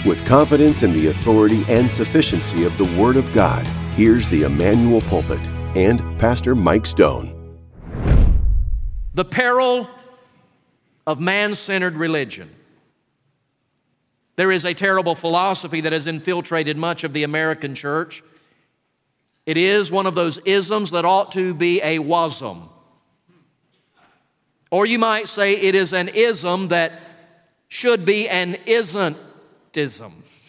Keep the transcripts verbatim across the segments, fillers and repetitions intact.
With confidence in the authority and sufficiency of the Word of God, here's the Emmanuel Pulpit and Pastor Mike Stone. The peril of man-centered religion. There is a terrible philosophy that has infiltrated much of the American church. It is one of those isms that ought to be a wasm. Or you might say it is an ism that should be an isn't-ism.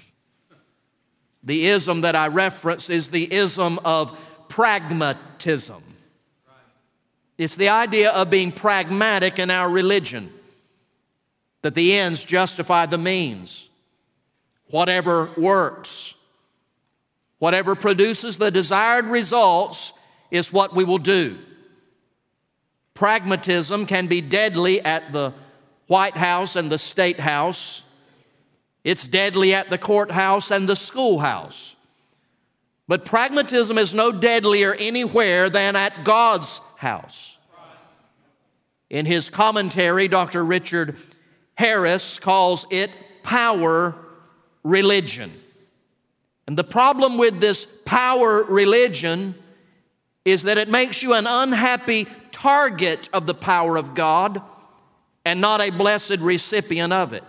The ism that I reference is the ism of pragmatism. It's the idea of being pragmatic in our religion, that the ends justify the means. Whatever works, whatever produces the desired results is what we will do. Pragmatism can be deadly at the White House and the State House. It's deadly at the courthouse and the schoolhouse. But pragmatism is no deadlier anywhere than at God's house. In his commentary, Doctor Richard Harris calls it power religion. And the problem with this power religion is that it makes you an unhappy target of the power of God and not a blessed recipient of it.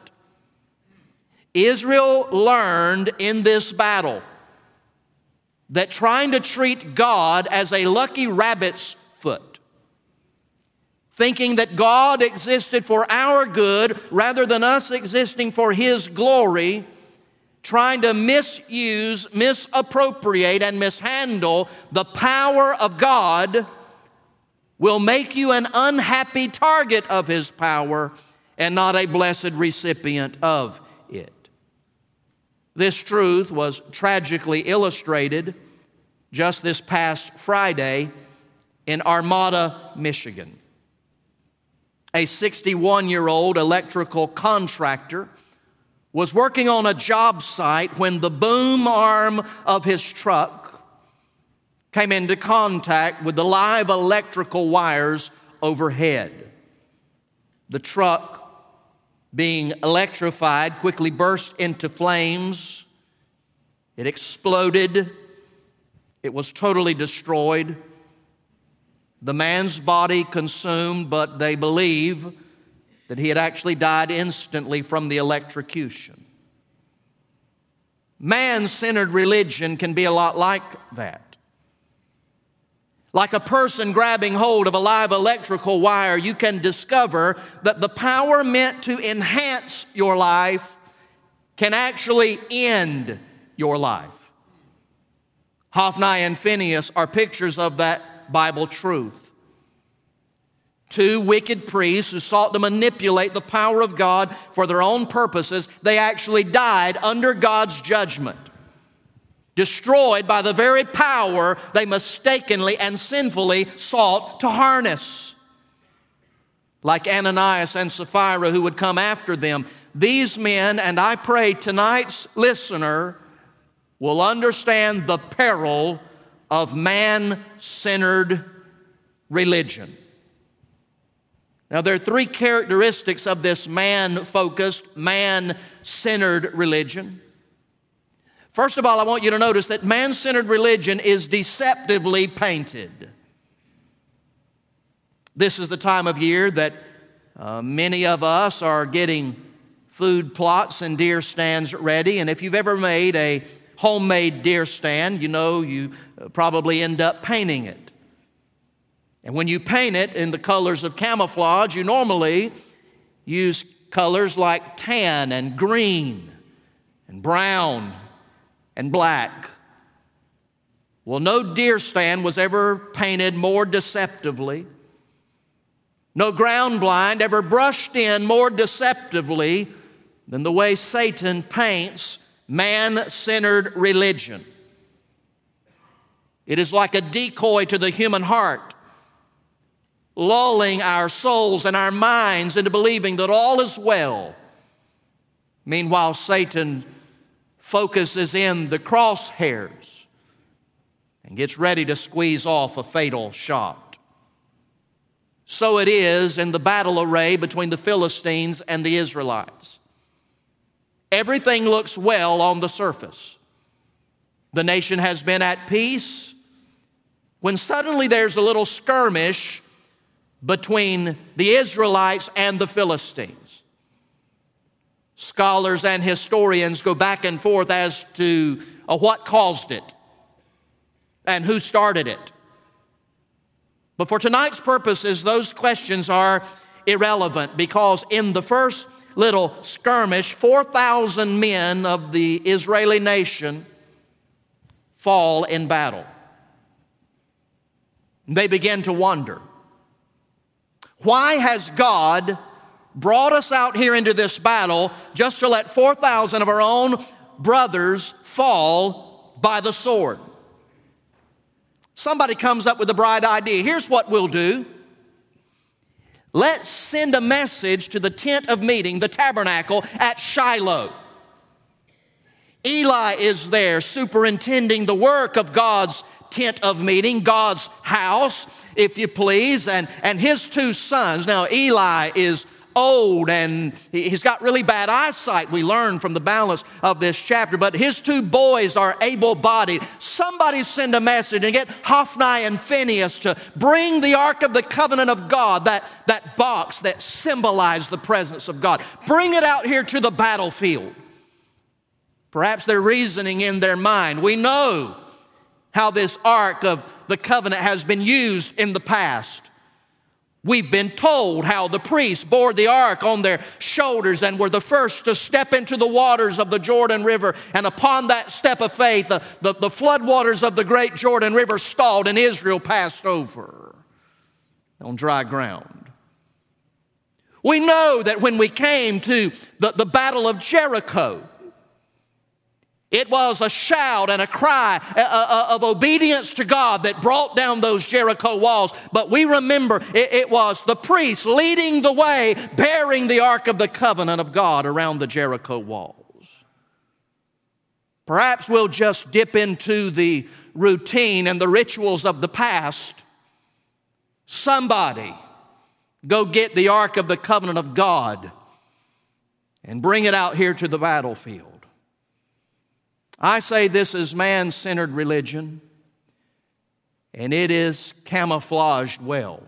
Israel learned in this battle that trying to treat God as a lucky rabbit's foot, thinking that God existed for our good rather than us existing for His glory, trying to misuse, misappropriate, and mishandle the power of God will make you an unhappy target of His power and not a blessed recipient of it. This truth was tragically illustrated just this past Friday in Armada, Michigan. A sixty-one-year-old electrical contractor was working on a job site when the boom arm of his truck came into contact with the live electrical wires overhead. The truck, being electrified, quickly burst into flames. It exploded. It was totally destroyed. The man's body consumed, but they believe that he had actually died instantly from the electrocution. Man-centered religion can be a lot like that. Like a person grabbing hold of a live electrical wire, you can discover that the power meant to enhance your life can actually end your life. Hophni and Phinehas are pictures of that Bible truth. Two wicked priests who sought to manipulate the power of God for their own purposes, they actually died under God's judgment, destroyed by the very power they mistakenly and sinfully sought to harness. Like Ananias and Sapphira who would come after them, these men, and I pray tonight's listener, will understand the peril of man-centered religion. Now, there are three characteristics of this man-focused, man-centered religion. First of all, I want you to notice that man-centered religion is deceptively painted. This is the time of year that uh, many of us are getting food plots and deer stands ready. And if you've ever made a homemade deer stand, you know you probably end up painting it. And when you paint it in the colors of camouflage, you normally use colors like tan and green and brown and black. Well, no deer stand was ever painted more deceptively. No ground blind ever brushed in more deceptively than the way Satan paints man-centered religion. It is like a decoy to the human heart, lulling our souls and our minds into believing that all is well. Meanwhile, Satan focuses in the crosshairs and gets ready to squeeze off a fatal shot. So it is in the battle array between the Philistines and the Israelites. everything looks well on the surface. The nation has been at peace, when suddenly there's a little skirmish between the Israelites and the Philistines. Scholars and historians go back and forth as to uh, what caused it and who started it. But for tonight's purposes, those questions are irrelevant, because in the first little skirmish, four thousand men of the Israeli nation fall in battle. They begin to wonder, why has God brought us out here into this battle just to let four thousand of our own brothers fall by the sword? Somebody comes up with a bright idea. Here's what we'll do. Let's send a message to the tent of meeting, the tabernacle at Shiloh. Eli is there superintending the work of God's tent of meeting, God's house, if you please, and, and his two sons. Now, Eli is old and he's got really bad eyesight, we learn from the balance of this chapter, but his two boys are able-bodied. Somebody send a message and get Hophni and Phinehas to bring the Ark of the Covenant of God, that, that box that symbolized the presence of God. Bring it out here to the battlefield. Perhaps they're reasoning in their mind. We know how this Ark of the Covenant has been used in the past. We've been told how the priests bore the ark on their shoulders and were the first to step into the waters of the Jordan River. And upon that step of faith, the, the, the floodwaters of the great Jordan River stalled and Israel passed over on dry ground. We know that when we came to the, the Battle of Jericho, it was a shout and a cry of obedience to God that brought down those Jericho walls. But we remember it was the priests leading the way, bearing the Ark of the Covenant of God around the Jericho walls. Perhaps we'll just dip into the routine and the rituals of the past. Somebody go get the Ark of the Covenant of God and bring it out here to the battlefield. I say this is man-centered religion, and it is camouflaged well.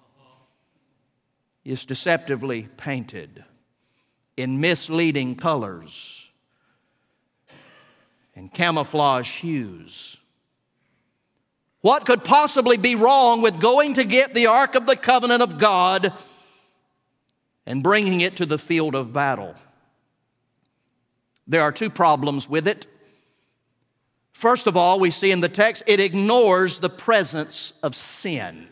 It's deceptively painted in misleading colors and camouflage hues. What could possibly be wrong with going to get the Ark of the Covenant of God and bringing it to the field of battle? There are two problems with it. First of all, we see in the text, it ignores the presence of sin.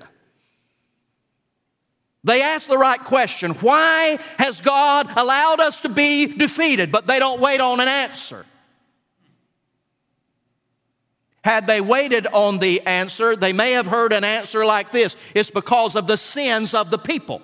They ask the right question. Why has God allowed us to be defeated? But they don't wait on an answer. Had they waited on the answer, they may have heard an answer like this. It's because of the sins of the people.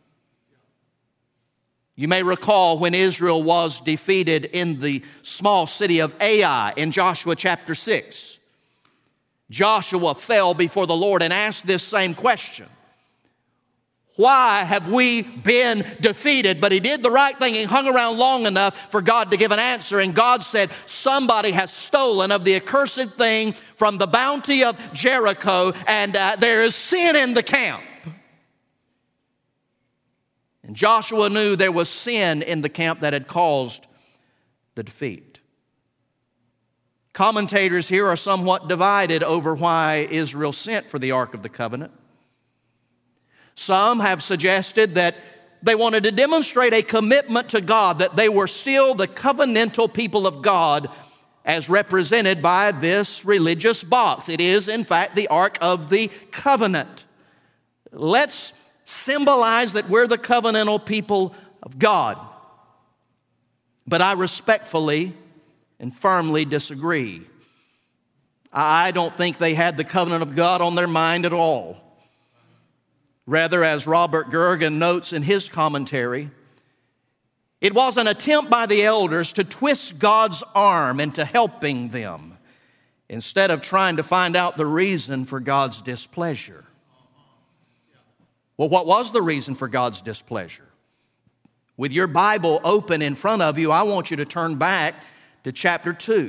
You may recall when Israel was defeated in the small city of Ai in Joshua chapter six. Joshua fell before the Lord and asked this same question. Why have we been defeated? But he did the right thing. He hung around long enough for God to give an answer. And God said, somebody has stolen of the accursed thing from the bounty of Jericho, and uh, there is sin in the camp. And Joshua knew there was sin in the camp that had caused the defeat. Commentators here are somewhat divided over why Israel sent for the Ark of the Covenant. Some have suggested that they wanted to demonstrate a commitment to God, that they were still the covenantal people of God as represented by this religious box. It is, in fact, the Ark of the Covenant. Let's symbolize that we're the covenantal people of God. But I respectfully and firmly disagree. I don't think they had the covenant of God on their mind at all. Rather, as Robert Gergen notes in his commentary, it was an attempt by the elders to twist God's arm into helping them instead of trying to find out the reason for God's displeasure. Well, what was the reason for God's displeasure? With your Bible open in front of you, I want you to turn back to chapter two.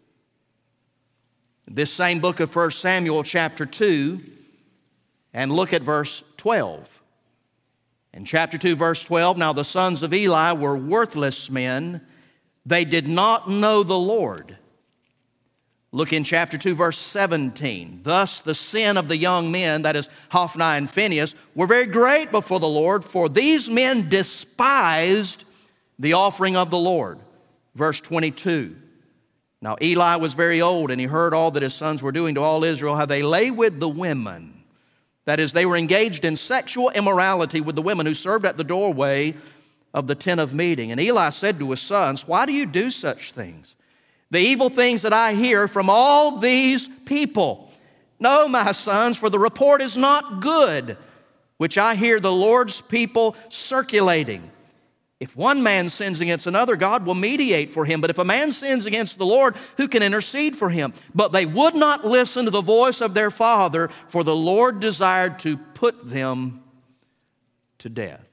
This same book of First Samuel, chapter two, and look at verse twelve. In chapter two, verse twelve, now the sons of Eli were worthless men. They did not know the Lord. Look in chapter two, verse seventeen. Thus the sin of the young men, that is Hophni and Phinehas, were very great before the Lord, for these men despised the offering of the Lord. Verse twenty-two. Now Eli was very old, and he heard all that his sons were doing to all Israel, how they lay with the women. That is, they were engaged in sexual immorality with the women who served at the doorway of the tent of meeting. And Eli said to his sons, why do you do such things? The evil things that I hear from all these people. No, my sons, for the report is not good, which I hear the Lord's people circulating. If one man sins against another, God will mediate for him. But if a man sins against the Lord, who can intercede for him? But they would not listen to the voice of their father, for the Lord desired to put them to death.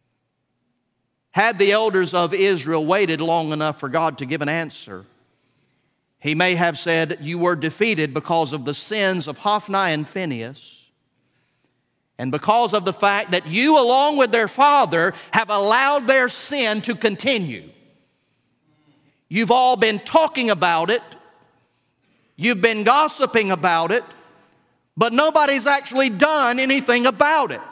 Had the elders of Israel waited long enough for God to give an answer, He may have said, you were defeated because of the sins of Hophni and Phinehas, and because of the fact that you, along with their father, have allowed their sin to continue. You've all been talking about it. You've been gossiping about it, but nobody's actually done anything about it.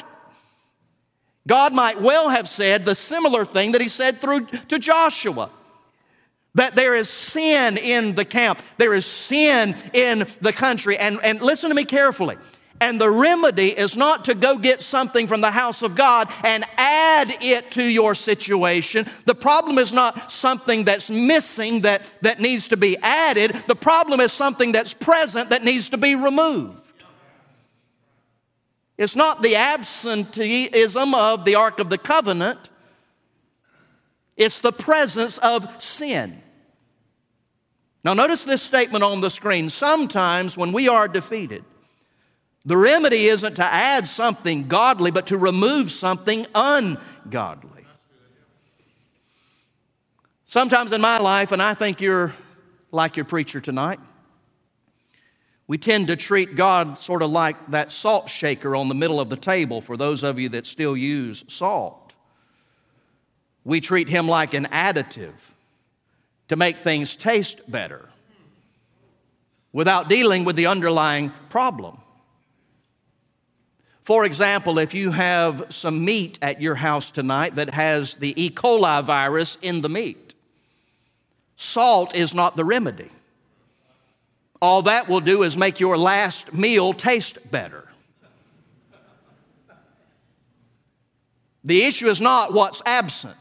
God might well have said the similar thing that He said through to Joshua. That there is sin in the camp. There is sin in the country. And, and listen to me carefully. And the remedy is not to go get something from the house of God and add it to your situation. The problem is not something that's missing that, that needs to be added. The problem is something that's present that needs to be removed. It's not the absenteeism of the Ark of the Covenant. It's the presence of sin. Now notice this statement on the screen. Sometimes when we are defeated, the remedy isn't to add something godly, but to remove something ungodly. Sometimes in my life, and I think you're like your preacher tonight, we tend to treat God sort of like that salt shaker on the middle of the table for those of you that still use salt. We treat Him like an additive to make things taste better without dealing with the underlying problem. For example, if you have some meat at your house tonight that has the E. coli virus in the meat, salt is not the remedy. All that will do is make your last meal taste better. The issue is not what's absent.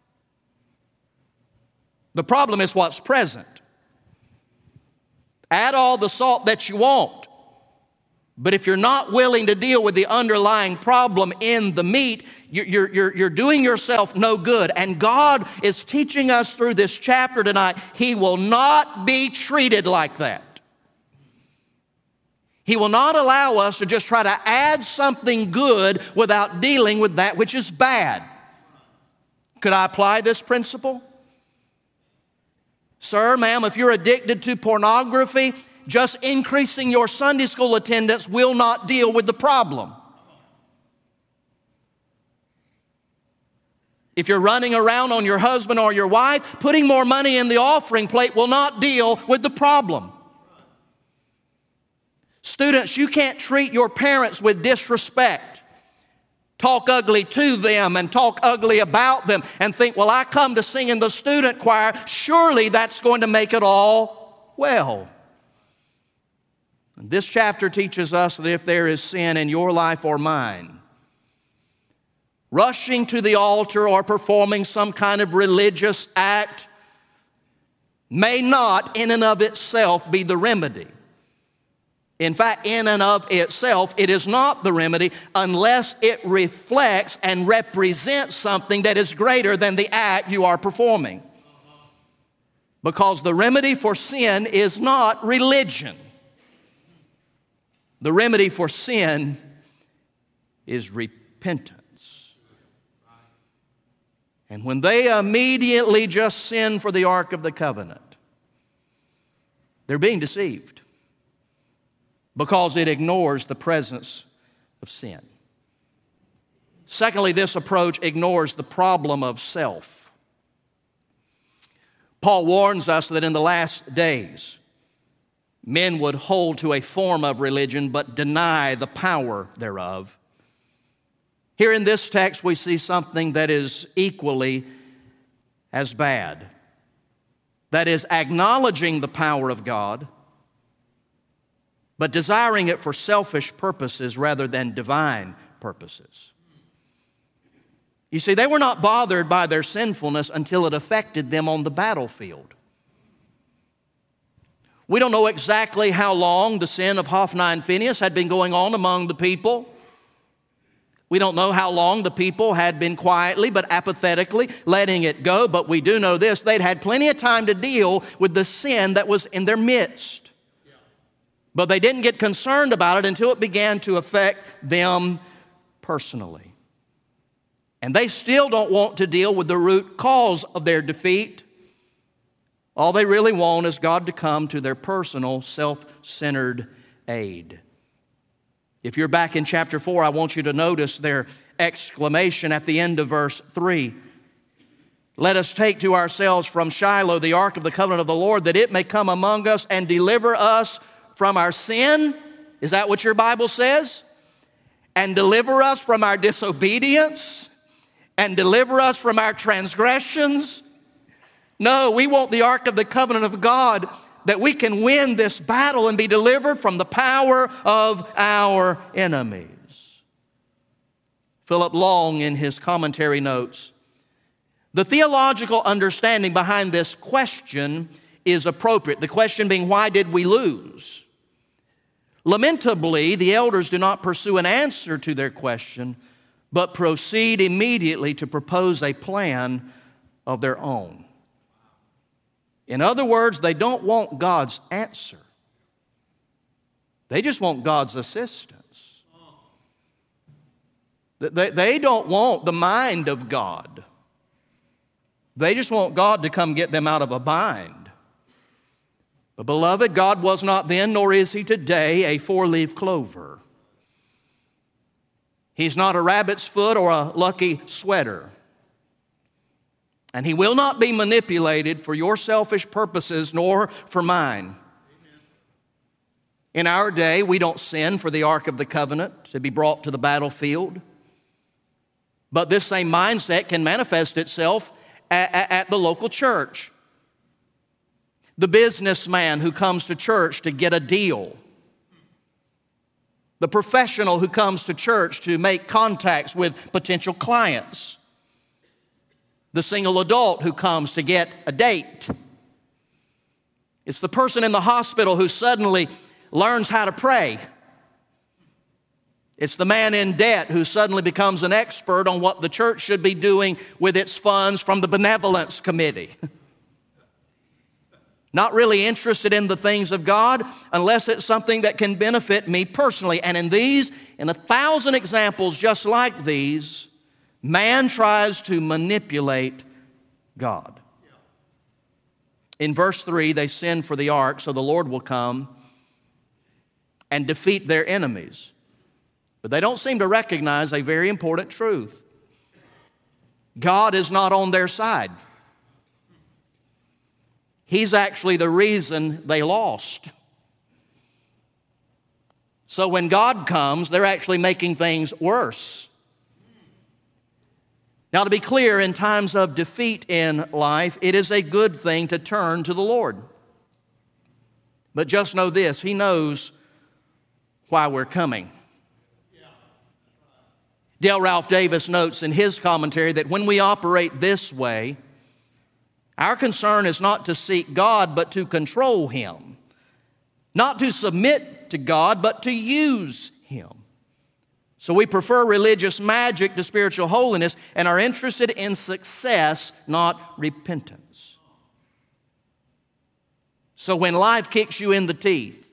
The problem is what's present. Add all the salt that you want, but if you're not willing to deal with the underlying problem in the meat, you're, you're, you're doing yourself no good. And God is teaching us through this chapter tonight, He will not be treated like that. He will not allow us to just try to add something good without dealing with that which is bad. Could I apply this principle? Sir, ma'am, if you're addicted to pornography, just increasing your Sunday school attendance will not deal with the problem. If you're running around on your husband or your wife, putting more money in the offering plate will not deal with the problem. Students, you can't treat your parents with disrespect. Talk ugly to them and talk ugly about them and think, well, I come to sing in the student choir. Surely that's going to make it all well. This chapter teaches us that if there is sin in your life or mine, rushing to the altar or performing some kind of religious act may not in and of itself be the remedy. In fact, in and of itself, it is not the remedy unless it reflects and represents something that is greater than the act you are performing. Because the remedy for sin is not religion. The remedy for sin is repentance. And when they immediately just sin for the Ark of the Covenant, they're being deceived because it ignores the presence of sin. Secondly, this approach ignores the problem of self. Paul warns us that in the last days, men would hold to a form of religion but deny the power thereof. Here in this text, we see something that is equally as bad. That is, acknowledging the power of God, but desiring it for selfish purposes rather than divine purposes. You see, they were not bothered by their sinfulness until it affected them on the battlefield. We don't know exactly how long the sin of Hophni and Phinehas had been going on among the people. We don't know how long the people had been quietly but apathetically letting it go, but we do know this: they'd had plenty of time to deal with the sin that was in their midst. But they didn't get concerned about it until it began to affect them personally. And they still don't want to deal with the root cause of their defeat. All they really want is God to come to their personal, self-centered aid. If you're back in chapter four, I want you to notice their exclamation at the end of verse three. Let us take to ourselves from Shiloh the ark of the covenant of the Lord, that it may come among us and deliver us from our sin. Is that what your Bible says? And deliver us from our disobedience, and deliver us from our transgressions. No, we want the ark of the covenant of God, that we can win this battle and be delivered from the power of our enemies. Philip Long, in his commentary, notes, the theological understanding behind this question is appropriate. The question being, why did we lose? Lamentably, the elders do not pursue an answer to their question, but proceed immediately to propose a plan of their own. In other words, they don't want God's answer. They just want God's assistance. They, they don't want the mind of God. They just want God to come get them out of a bind. But beloved, God was not then, nor is He today, a four-leaf clover. He's not a rabbit's foot or a lucky sweater. And He will not be manipulated for your selfish purposes nor for mine. Amen. In our day, we don't sin for the Ark of the Covenant to be brought to the battlefield. But this same mindset can manifest itself at, at, at the local church. The businessman who comes to church to get a deal. The professional who comes to church to make contacts with potential clients. The single adult who comes to get a date. It's the person in the hospital who suddenly learns how to pray. It's the man in debt who suddenly becomes an expert on what the church should be doing with its funds from the benevolence committee. Not really interested in the things of God unless it's something that can benefit me personally. And in these, in a thousand examples just like these, man tries to manipulate God. In verse three, they sin for the ark, so the Lord will come and defeat their enemies. But they don't seem to recognize a very important truth. God is not on their side. He's actually the reason they lost. So when God comes, they're actually making things worse. Now, to be clear, in times of defeat in life, it is a good thing to turn to the Lord. But just know this, He knows why we're coming. Dale Ralph Davis notes in his commentary that when we operate this way, our concern is not to seek God, but to control Him. Not to submit to God, but to use Him. So we prefer religious magic to spiritual holiness and are interested in success, not repentance. So when life kicks you in the teeth,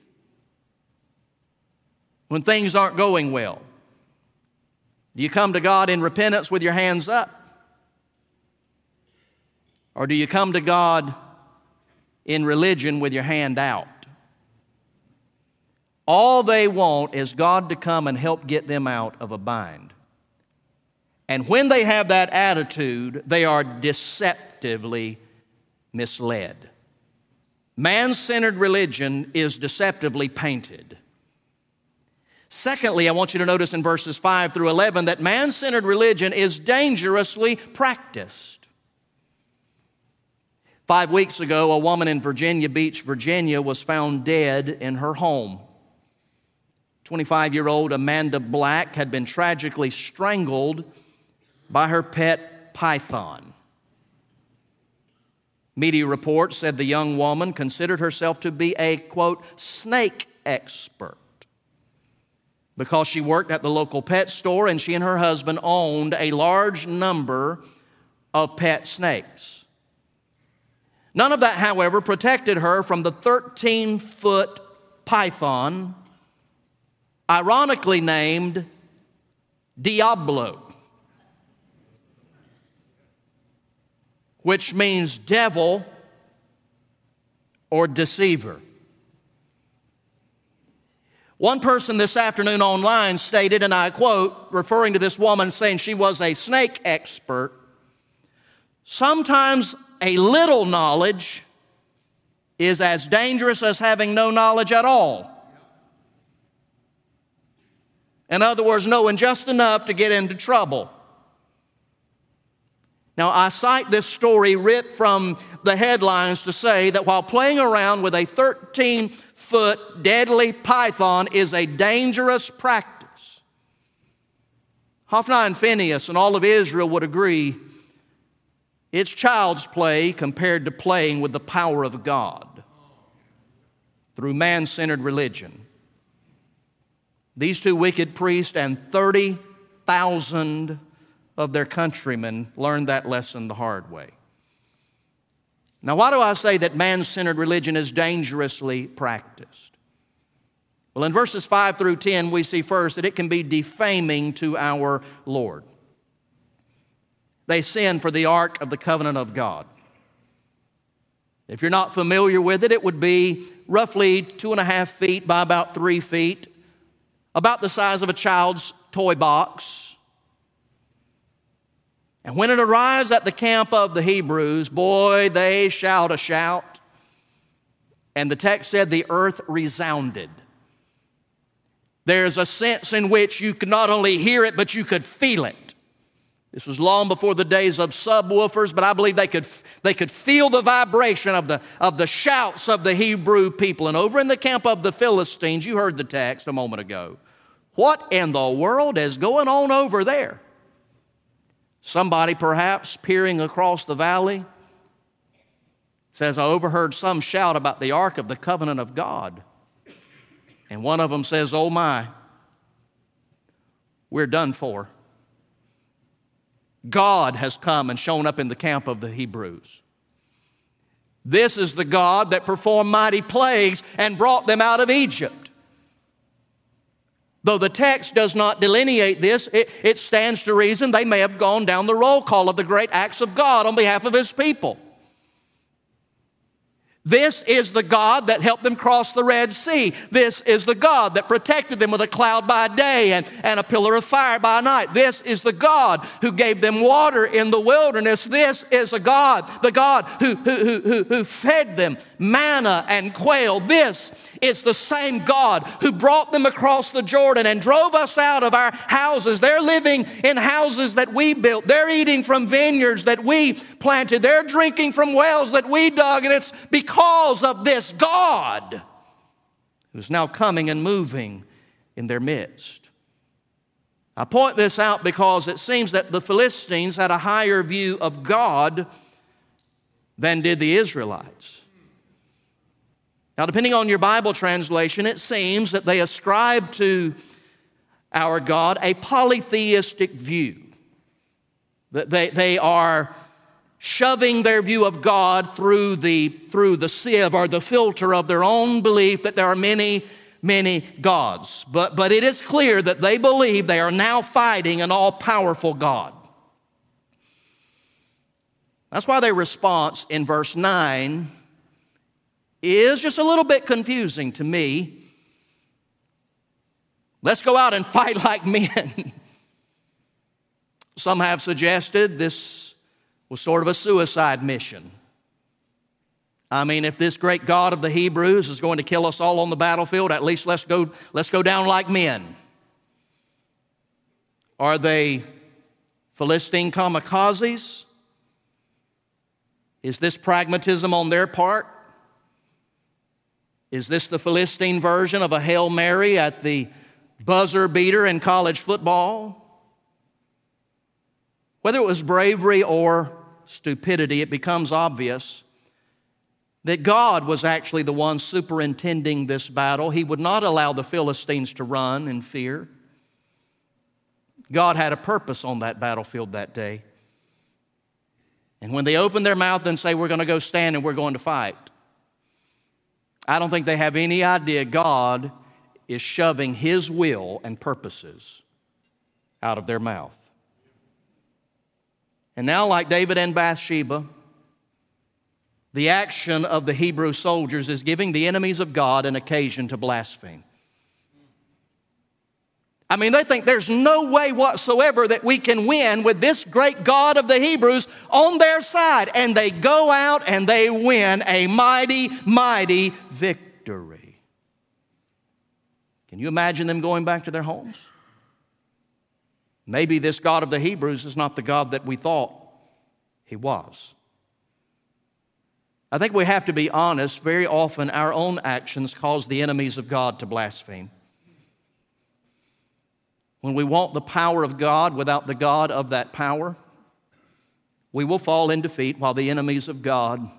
when things aren't going well, do you come to God in repentance with your hands up? Or do you come to God in religion with your hand out? All they want is God to come and help get them out of a bind. And when they have that attitude, they are deceptively misled. Man-centered religion is deceptively painted. Secondly, I want you to notice in verses five through eleven that man-centered religion is dangerously practiced. Five weeks ago, a woman in Virginia Beach, Virginia, was found dead in her home. twenty-five-year-old Amanda Black had been tragically strangled by her pet python. Media reports said the young woman considered herself to be a, quote, snake expert because she worked at the local pet store and she and her husband owned a large number of pet snakes. None of that, however, protected her from the thirteen-foot python, ironically named Diablo, which means devil or deceiver. One person this afternoon online stated, and I quote, referring to this woman saying she was a snake expert, "Sometimes a little knowledge is as dangerous as having no knowledge at all." In other words, knowing just enough to get into trouble. Now, I cite this story ripped from the headlines to say that while playing around with a thirteen-foot deadly python is a dangerous practice, Hophni and Phinehas and all of Israel would agree it's child's play compared to playing with the power of God through man-centered religion. These two wicked priests and thirty thousand of their countrymen learned that lesson the hard way. Now, why do I say that man-centered religion is dangerously practiced? Well, in verses five through ten, we see first that it can be defaming to our Lord. They sin for the Ark of the Covenant of God. If you're not familiar with it, it would be roughly two and a half feet by about three feet, about the size of a child's toy box. And when it arrives at the camp of the Hebrews, boy, they shout a shout. And the text said the earth resounded. There's a sense in which you could not only hear it, but you could feel it. This was long before the days of subwoofers, but I believe they could, they could feel the vibration of the, of the shouts of the Hebrew people. And over in the camp of the Philistines, you heard the text a moment ago. What in the world is going on over there? Somebody perhaps peering across the valley says, I overheard some shout about the Ark of the Covenant of God. And one of them says, oh my, we're done for. God has come and shown up in the camp of the Hebrews. This is the God that performed mighty plagues and brought them out of Egypt. Though the text does not delineate this, it, it stands to reason they may have gone down the roll call of the great acts of God on behalf of His people. This is the God that helped them cross the Red Sea. This is the God that protected them with a cloud by day and, and a pillar of fire by night. This is the God who gave them water in the wilderness. This is a God, the God who, who, who, who fed them manna and quail. This is the same God who brought them across the Jordan and drove us out of our houses. They're living in houses that we built. They're eating from vineyards that we planted. They're drinking from wells that we dug. And it's because of this God who's now coming and moving in their midst. I point this out because it seems that the Philistines had a higher view of God than did the Israelites. Now, depending on your Bible translation, it seems that they ascribe to our God a polytheistic view. That they, they are shoving their view of God through the, through the sieve or the filter of their own belief that there are many, many gods. But, but it is clear that they believe they are now fighting an all-powerful God. That's why their response in verse nine is just a little bit confusing to me. Let's go out and fight like men. Some have suggested this was sort of a suicide mission. I mean, if this great God of the Hebrews is going to kill us all on the battlefield, at least let's go, let's go down like men. Are they Philistine kamikazes? Is this pragmatism on their part? Is this the Philistine version of a Hail Mary at the buzzer beater in college football? Whether it was bravery or stupidity, it becomes obvious that God was actually the one superintending this battle. He would not allow the Philistines to run in fear. God had a purpose on that battlefield that day. And when they open their mouth and say, we're going to go stand and we're going to fight, I don't think they have any idea God is shoving His will and purposes out of their mouth. And now, like David and Bathsheba, the action of the Hebrew soldiers is giving the enemies of God an occasion to blaspheme. I mean, they think there's no way whatsoever that we can win with this great God of the Hebrews on their side. And they go out and they win a mighty, mighty victory. Can you imagine them going back to their homes? Maybe this God of the Hebrews is not the God that we thought He was. I think we have to be honest. Very often our own actions cause the enemies of God to blaspheme. When we want the power of God without the God of that power, we will fall in defeat while the enemies of God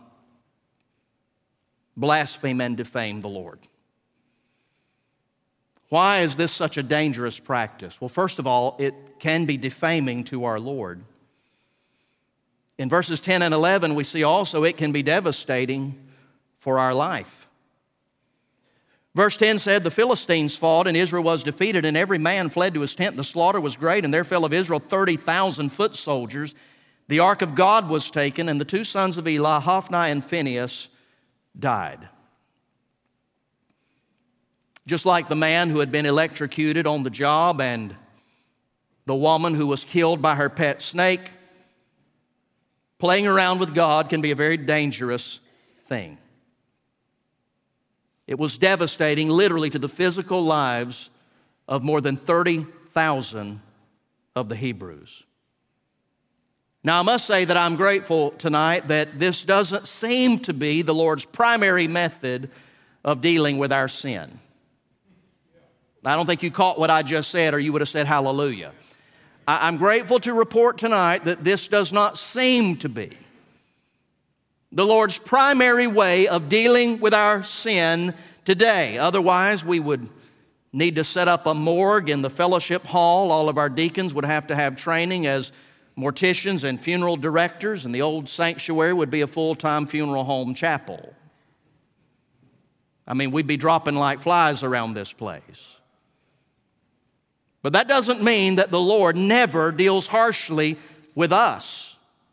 blaspheme and defame the Lord. Why is this such a dangerous practice? Well, first of all, it can be defaming to our Lord. In verses ten and eleven, we see also it can be devastating for our life. Verse ten said, the Philistines fought, and Israel was defeated, and every man fled to his tent. The slaughter was great, and there fell of Israel thirty thousand foot soldiers. The ark of God was taken, and the two sons of Eli, Hophni and Phinehas, died. Just like the man who had been electrocuted on the job and the woman who was killed by her pet snake, playing around with God can be a very dangerous thing. It was devastating, literally, to the physical lives of more than thirty thousand of the Hebrews. Now, I must say that I'm grateful tonight that this doesn't seem to be the Lord's primary method of dealing with our sin. I don't think you caught what I just said, or you would have said hallelujah. I'm grateful to report tonight that this does not seem to be the Lord's primary way of dealing with our sin today. Otherwise, we would need to set up a morgue in the fellowship hall. All of our deacons would have to have training as morticians and funeral directors, and the old sanctuary would be a full-time funeral home chapel. I mean, we'd be dropping like flies around this place. But that doesn't mean that the Lord never deals harshly with us.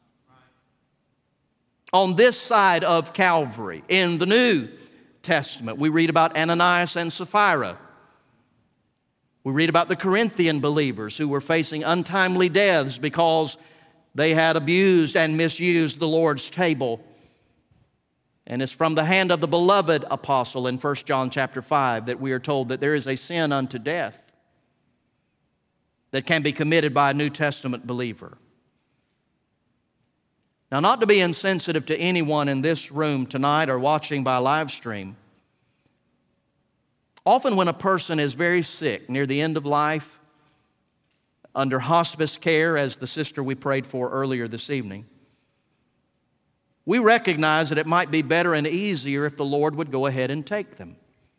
On this side of Calvary, in the New Testament, we read about Ananias and Sapphira. We read about the Corinthian believers who were facing untimely deaths because they had abused and misused the Lord's table. And it's from the hand of the beloved apostle in First John chapter five that we are told that there is a sin unto death that can be committed by a New Testament believer. Now, not to be insensitive to anyone in this room tonight or watching by live stream, often when a person is very sick, near the end of life, under hospice care, as the sister we prayed for earlier this evening, we recognize that it might be better and easier if the Lord would go ahead and take them.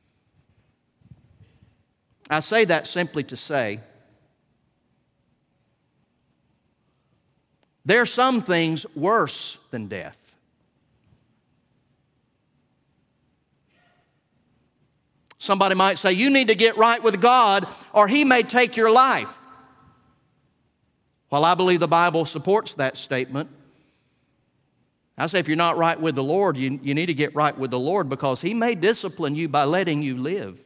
I say that simply to say, there are some things worse than death. Somebody might say, you need to get right with God or He may take your life. While I believe the Bible supports that statement, I say if you're not right with the Lord, you, you need to get right with the Lord, because He may discipline you by letting you live.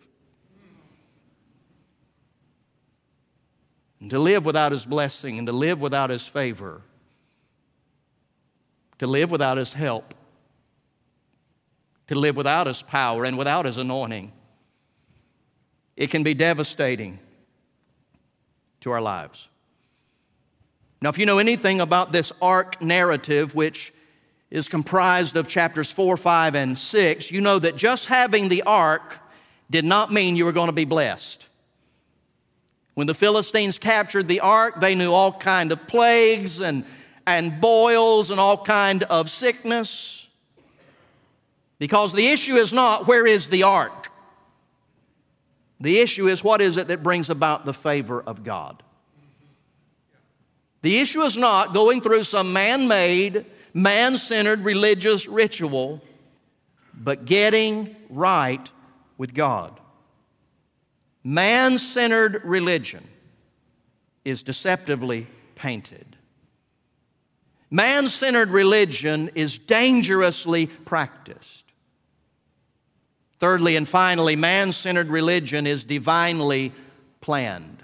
And to live without His blessing, and to live without His favor, to live without His help, to live without His power and without His anointing, it can be devastating to our lives. Now, if you know anything about this ark narrative, which is comprised of chapters four, five, and six, you know that just having the ark did not mean you were going to be blessed. When the Philistines captured the ark, they knew all kind of plagues and, and boils and all kind of sickness. Because the issue is not, where is the ark? The issue is, what is it that brings about the favor of God? The issue is not going through some man-made, man-centered religious ritual, but getting right with God. Man-centered religion is deceptively painted. Man-centered religion is dangerously practiced. Thirdly and finally, man-centered religion is divinely planned.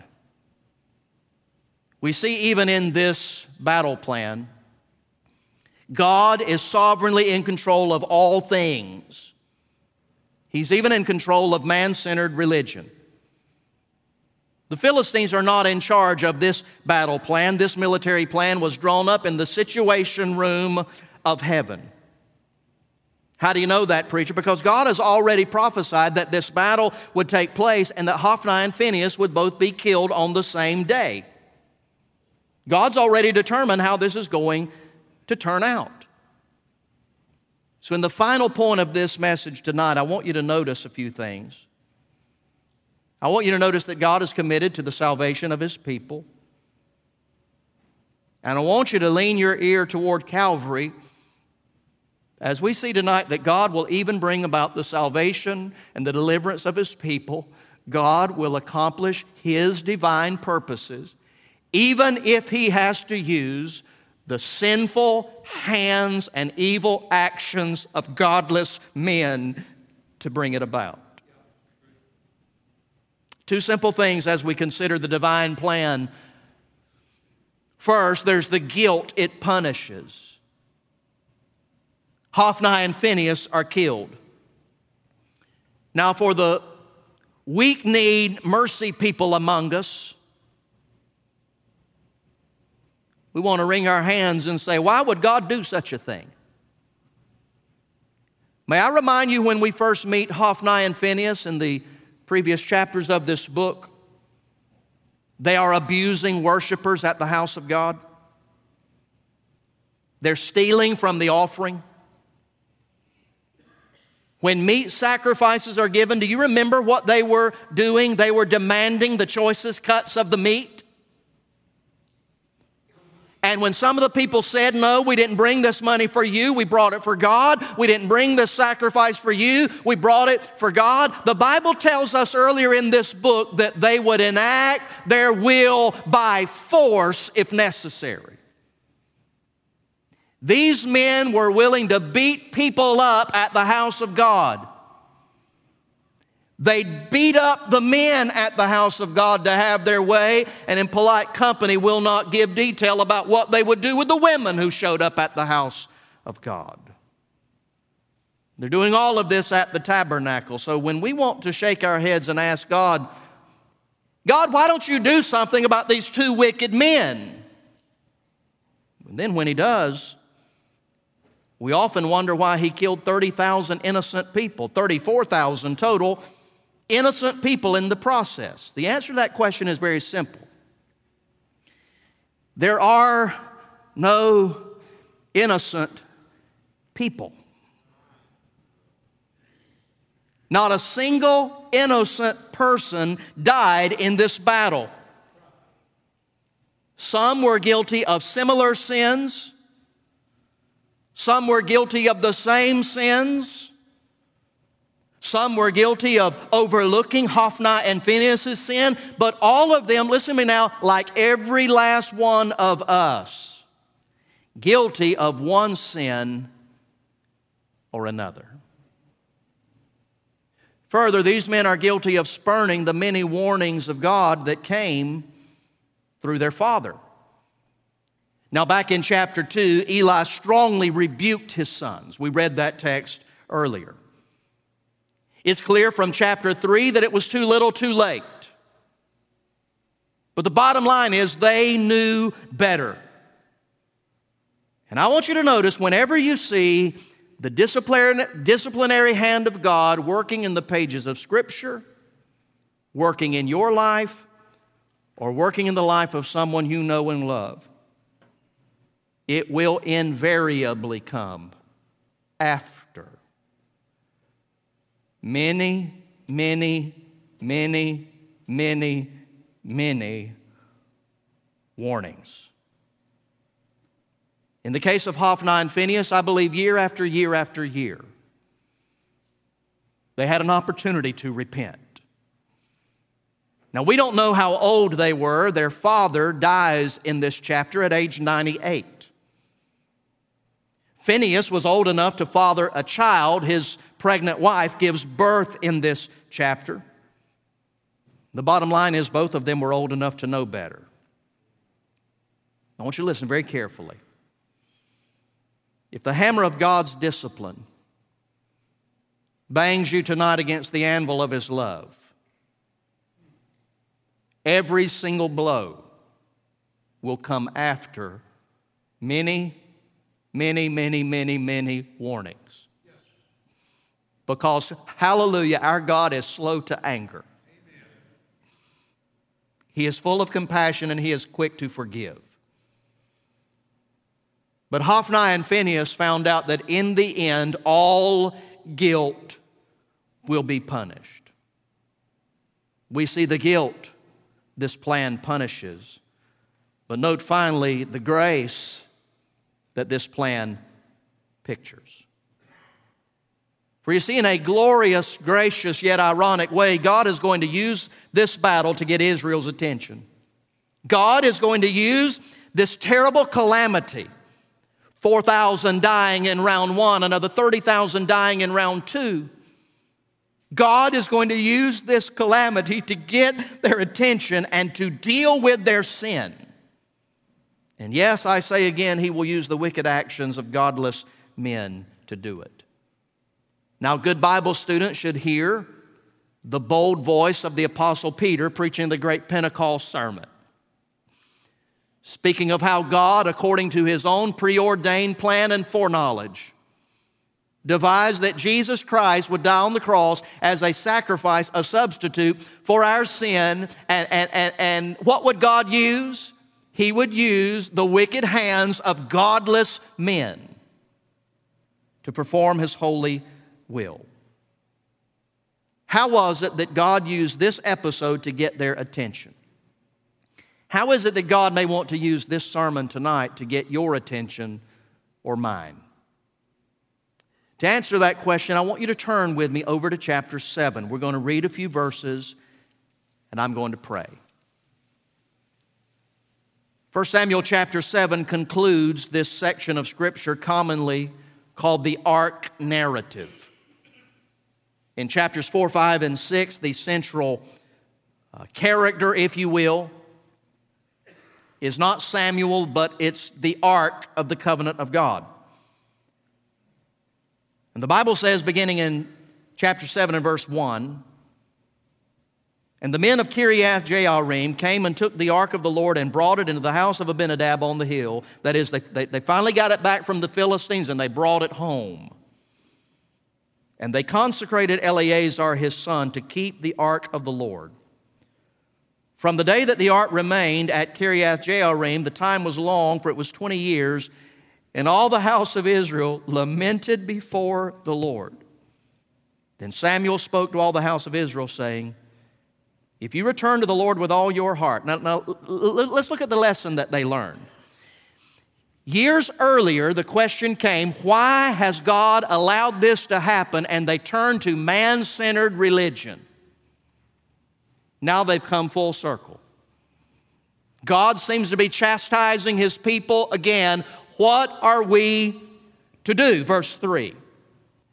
We see even in this battle plan, God is sovereignly in control of all things. He's even in control of man-centered religion. The Philistines are not in charge of this battle plan. This military plan was drawn up in the situation room of heaven. How do you know that, preacher? Because God has already prophesied that this battle would take place and that Hophni and Phinehas would both be killed on the same day. God's already determined how this is going to turn out. So in the final point of this message tonight, I want you to notice a few things. I want you to notice that God is committed to the salvation of His people. And I want you to lean your ear toward Calvary as we see tonight that God will even bring about the salvation and the deliverance of His people. God will accomplish His divine purposes, even if He has to use the sinful hands and evil actions of godless men to bring it about. Two simple things as we consider the divine plan. First, there's the guilt it punishes. Hophni and Phinehas are killed. Now, for the weak-kneed mercy people among us, we want to wring our hands and say, why would God do such a thing? May I remind you, when we first meet Hophni and Phinehas in the previous chapters of this book, they are abusing worshipers at the house of God. They're stealing from the offering. When meat sacrifices are given, do you remember what they were doing? They were demanding the choicest cuts of the meat. And when some of the people said, no, we didn't bring this money for you, we brought it for God. We didn't bring this sacrifice for you, we brought it for God. The Bible tells us earlier in this book that they would enact their will by force if necessary. These men were willing to beat people up at the house of God. They beat up the men at the house of God to have their way, and in polite company will not give detail about what they would do with the women who showed up at the house of God. They're doing all of this at the tabernacle. So when we want to shake our heads and ask God, God, why don't you do something about these two wicked men? And then when He does, we often wonder why He killed thirty thousand innocent people, thirty-four thousand total innocent people in the process. The answer to that question is very simple. There are no innocent people. Not a single innocent person died in this battle. Some were guilty of similar sins. Some were guilty of the same sins. Some were guilty of overlooking Hophni and Phinehas' sin, but all of them, listen to me now, like every last one of us, guilty of one sin or another. Further, these men are guilty of spurning the many warnings of God that came through their father. Now, back in chapter two, Eli strongly rebuked his sons. We read that text earlier. It's clear from chapter three that it was too little, too late. But the bottom line is they knew better. And I want you to notice whenever you see the discipline, disciplinary hand of God working in the pages of Scripture, working in your life, or working in the life of someone you know and love, it will invariably come after many, many, many, many, many warnings. In the case of Hophni and Phinehas, I believe year after year after year, they had an opportunity to repent. Now, we don't know how old they were. Their father dies in this chapter at age ninety-eight. Phinehas was old enough to father a child. His pregnant wife gives birth in this chapter. The bottom line is both of them were old enough to know better. I want you to listen very carefully. If the hammer of God's discipline bangs you tonight against the anvil of His love, every single blow will come after many, many, many, many, many warnings. Because, hallelujah, our God is slow to anger. He is full of compassion and He is quick to forgive. But Hophni and Phinehas found out that in the end, all guilt will be punished. We see the guilt this plan punishes. But note finally the grace that this plan pictures. For you see, in a glorious, gracious, yet ironic way, God is going to use this battle to get Israel's attention. God is going to use this terrible calamity, four thousand dying in round one, another thirty thousand dying in round two. God is going to use this calamity to get their attention and to deal with their sin. And yes, I say again, He will use the wicked actions of godless men to do it. Now, good Bible students should hear the bold voice of the Apostle Peter preaching the great Pentecost sermon, speaking of how God, according to His own preordained plan and foreknowledge, devised that Jesus Christ would die on the cross as a sacrifice, a substitute for our sin. And, and, and, and what would God use? He would use the wicked hands of godless men to perform His holy will. How was it that God used this episode to get their attention? How is it that God may want to use this sermon tonight to get your attention or mine? To answer that question, I want you to turn with me over to chapter seven. We're going to read a few verses, and I'm going to pray. First Samuel chapter seven concludes this section of Scripture commonly called the ark narrative. In chapters four, five, and six, the central uh, character, if you will, is not Samuel, but it's the ark of the covenant of God. And the Bible says, beginning in chapter seven and verse one, "And the men of Kiriath Jearim came and took the ark of the Lord and brought it into the house of Abinadab on the hill." That is, they, they, they finally got it back from the Philistines and they brought it home. "And they consecrated Eleazar his son to keep the ark of the Lord. From the day that the ark remained at Kiriath Jearim, the time was long, for it was twenty years, and all the house of Israel lamented before the Lord. Then Samuel spoke to all the house of Israel, saying, if you return to the Lord with all your heart." Now, now let's look at the lesson that they learned. Years earlier, the question came, why has God allowed this to happen? And they turned to man-centered religion. Now they've come full circle. God seems to be chastising His people again. What are we to do? Verse three.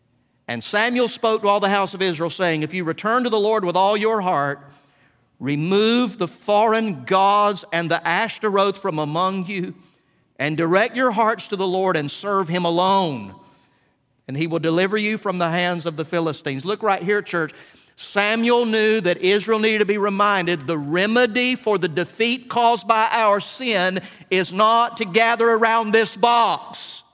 And Samuel spoke to all the house of Israel, saying, if you return to the Lord with all your heart, remove the foreign gods and the Ashtaroth from among you, and direct your hearts to the Lord and serve Him alone, and He will deliver you from the hands of the Philistines. Look right here, church. Samuel knew that Israel needed to be reminded the remedy for the defeat caused by our sin is not to gather around this box.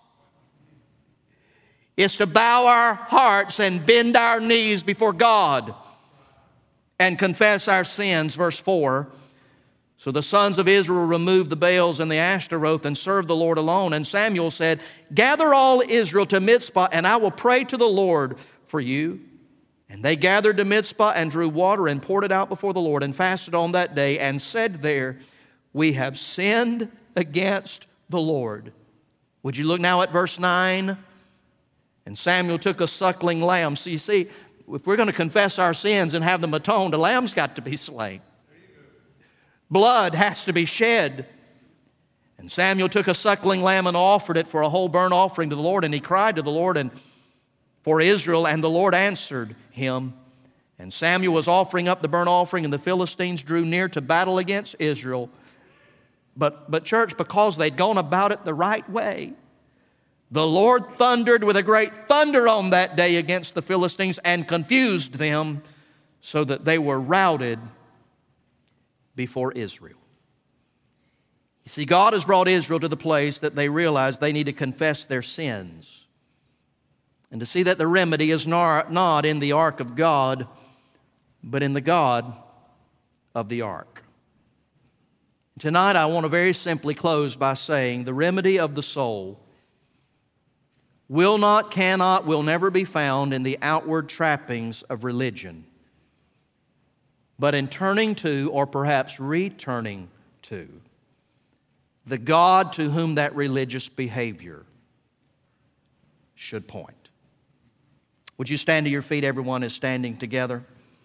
It's to bow our hearts and bend our knees before God and confess our sins. Verse four, so the sons of Israel removed the Baals and the Ashtaroth and served the Lord alone. And Samuel said, gather all Israel to Mizpah, and I will pray to the Lord for you. And they gathered to Mizpah and drew water and poured it out before the Lord and fasted on that day and said there, we have sinned against the Lord. Would you look now at verse nine? And Samuel took a suckling lamb. So you see, if we're going to confess our sins and have them atoned, a lamb's got to be slain. Blood has to be shed. And Samuel took a suckling lamb and offered it for a whole burnt offering to the Lord. And he cried to the Lord and for Israel, and the Lord answered him. And Samuel was offering up the burnt offering, and the Philistines drew near to battle against Israel. But, but church, because they'd gone about it the right way, the Lord thundered with a great thunder on that day against the Philistines and confused them so that they were routed before Israel. You see, God has brought Israel to the place that they realize they need to confess their sins and to see that the remedy is not, not in the ark of God, but in the God of the ark. Tonight I want to very simply close by saying the remedy of the soul will not, cannot, will never be found in the outward trappings of religion, but in turning to, or perhaps returning to, the God to whom that religious behavior should point. Would you stand to your feet? Everyone is standing together.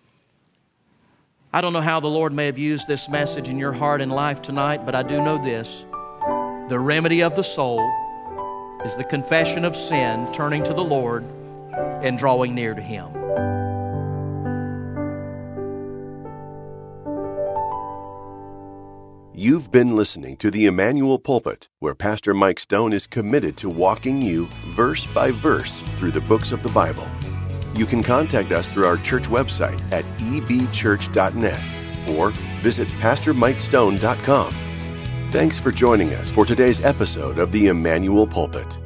I don't know how the Lord may have used this message in your heart and life tonight, but I do know this. The remedy of the soul is the confession of sin, turning to the Lord, and drawing near to Him. You've been listening to the Emmanuel Pulpit, where Pastor Mike Stone is committed to walking you verse by verse through the books of the Bible. You can contact us through our church website at e b church dot net or visit pastor mike stone dot com. Thanks for joining us for today's episode of the Emmanuel Pulpit.